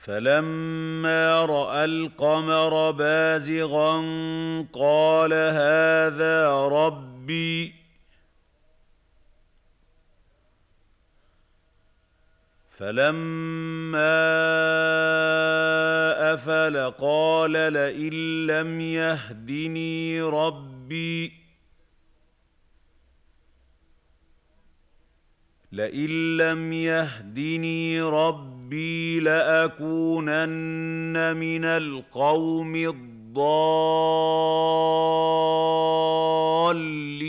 فلما راى القمر بازغا قال هذا ربي فلما افل قال لئن لم يهدني ربي لأكونن من القوم الضالين.